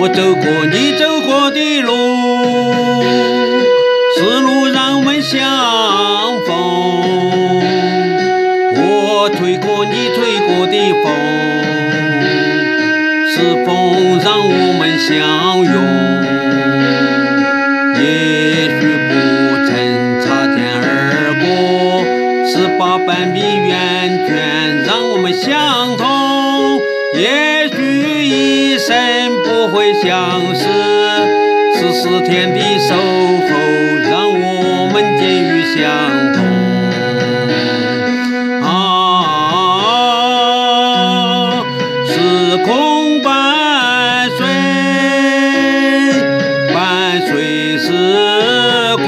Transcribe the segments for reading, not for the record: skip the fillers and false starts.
走过你走过的路，是路让我们相逢。我吹过你吹过的风，是风让我们相拥。也许不曾擦肩而过，是800米圆圈让我们相通。也许一生不会相识，是10天的守候让我们境遇相同。时空伴随，伴随时空，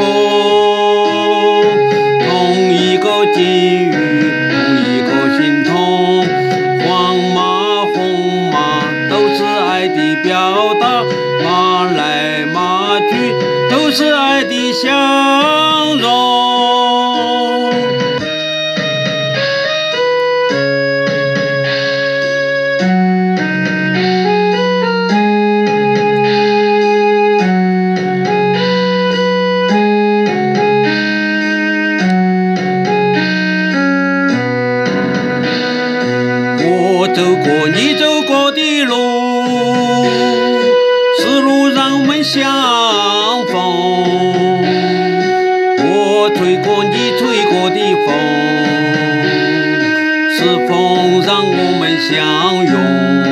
同一个境遇，同一个心痛，黄马红马都是爱的表达，马来马去都是爱的相融。我走过你走过的路，是路让我们相逢。我吹过你吹过的风，是风让我们相拥。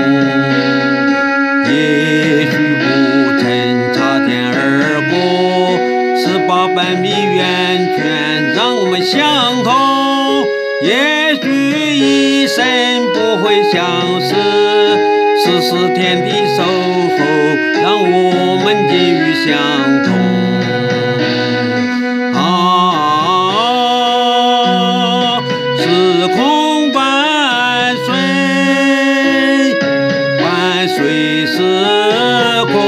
也许不曾擦肩而过，是800米圆圈让我们相通。也许一生不会相识，是10天的守候让我们境遇相同。时空伴随，伴随时空，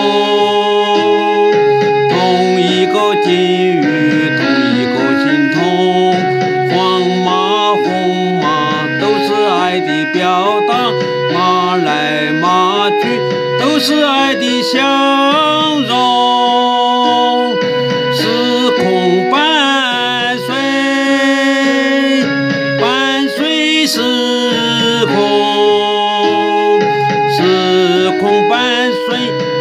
同一个境遇，同一个心痛，黄马红马都是爱的表达，马来马去都是爱的相融。时空伴随，伴随时空，时空伴随。